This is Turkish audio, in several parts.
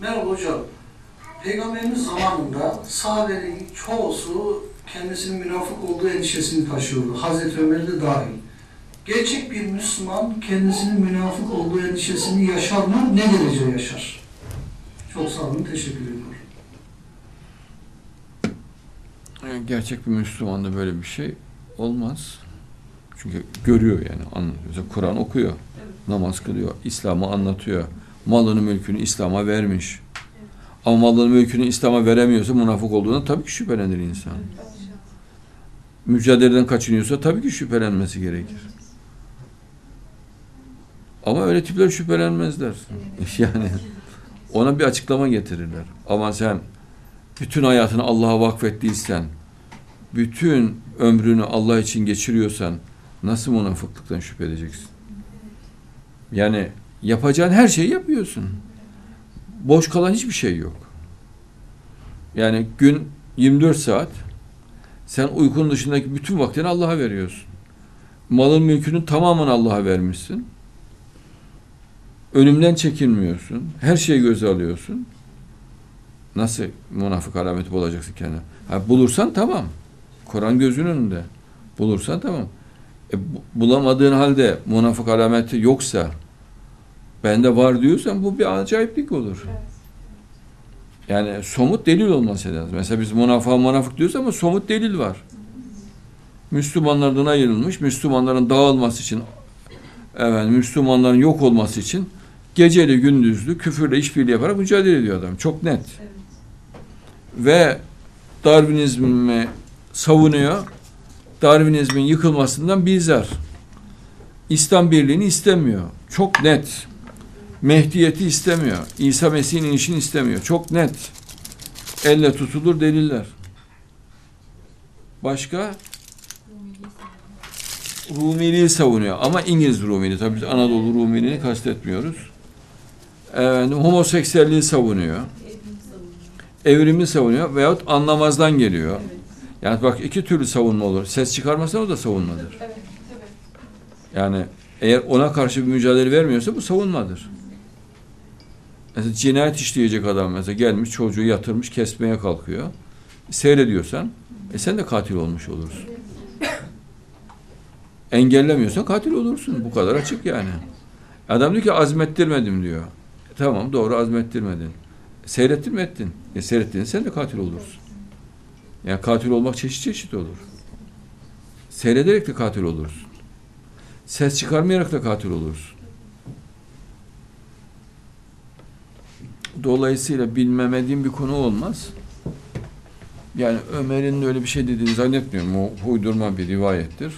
Merhaba hocam. Peygamberimiz zamanında sahabelerin çoğusu kendisinin münafık olduğu endişesini taşıyordu. Hazreti Ömer de dahil. Gerçek bir Müslüman kendisinin münafık olduğu endişesini yaşar mı? Ne derece yaşar? Çok sağ olun. Teşekkür ediyorum. Gerçek bir Müslümanda böyle bir şey olmaz. Çünkü görüyor yani, anlıyor. Kur'an okuyor, namaz kılıyor, İslam'ı anlatıyor. Malını, mülkünü İslam'a vermiş. Ama malını, mülkünü İslam'a veremiyorsa münafık olduğuna tabii ki şüphelenir insan. Mücadeleden kaçınıyorsa tabii ki şüphelenmesi gerekir. Ama öyle tipler şüphelenmezler. Yani ona bir açıklama getirirler. Ama sen bütün hayatını Allah'a vakfettiysen, bütün ömrünü Allah için geçiriyorsan nasıl münafıklıktan şüphe edeceksin? Yani yapacağın her şeyi yapıyorsun. Boş kalan hiçbir şey yok. Yani gün 24 saat, sen uykunun dışındaki bütün vaktini Allah'a veriyorsun. Malın, mülkünün tamamını Allah'a vermişsin. Ölümden çekinmiyorsun. Her şeyi göze alıyorsun. Nasıl münafık alameti bulacaksın kendine? Bulursan tamam. Kur'an gözünün önünde. Bulursan tamam. Bulamadığın halde münafık alameti yoksa, bende var diyorsan bu bir acayiplik olur. Evet. Yani somut delil olması lazım. Mesela biz münafık diyoruz ama somut delil var. Müslümanlardan ayrılmış, Müslümanların dağılması için, Müslümanların yok olması için geceli gündüzlü küfürle işbirliği yaparak mücadele ediyor adam. Çok net. Evet. Ve Darwinizmi savunuyor. Darwinizmin yıkılmasından bizler. İslam birliğini istemiyor. Çok net. Mehdiyeti istemiyor. İsa Mesih'in inişini istemiyor. Çok net. Elle tutulur deliller. Başka? Rumiliği savunuyor. Ama İngiliz Rumiliği. Tabii biz Anadolu Rumiliğini kastetmiyoruz. Homoseksüelliği savunuyor. Evrimi savunuyor. Veyahut anlamazdan geliyor. Evet. Yani bak, iki türlü savunma olur. Ses çıkarmasan o da savunmadır. Evet. Yani eğer ona karşı bir mücadele vermiyorsa bu savunmadır. Mesela cinayet işleyecek adam mesela gelmiş, çocuğu yatırmış, kesmeye kalkıyor. Seyrediyorsan sen de katil olmuş olursun. Engellemiyorsan katil olursun. Bu kadar açık yani. Adam diyor ki azmettirmedim diyor. Tamam, doğru, azmettirmedin. Seyrettin mi ettin? Seyrettin, sen de katil olursun. Yani katil olmak çeşit çeşit olur. Seyrederek de katil olursun. Ses çıkarmayarak da katil olursun. Dolayısıyla bilmemediğim bir konu olmaz. Yani Ömer'in de öyle bir şey dediğini zannetmiyorum. O uydurma bir rivayettir.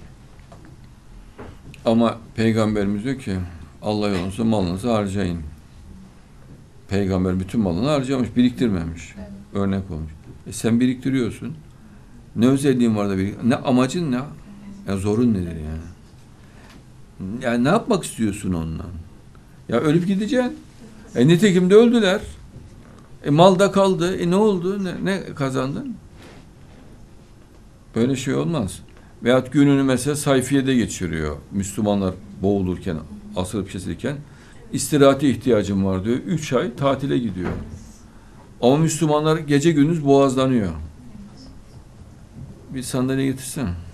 Ama Peygamberimiz diyor ki Allah yolunda malınızı harcayın. Peygamber bütün malını harcamış, biriktirmemiş. Evet. Örnek olmuş. Sen biriktiriyorsun. Ne özelliğin var da ne amacın ne? Yani zorun nedir yani? Yani ne yapmak istiyorsun ondan? Ya ölüp gideceksin. Nitekim de öldüler. Mal da kaldı. Ne oldu? Ne kazandın? Böyle şey olmaz. Veyahut gününü mesela sayfiyede geçiriyor. Müslümanlar boğulurken, asılıp kesilirken istirahate ihtiyacım var diyor. 3 ay tatile gidiyor. Ama Müslümanlar gece gündüz boğazlanıyor. Bir sandalye getirsene.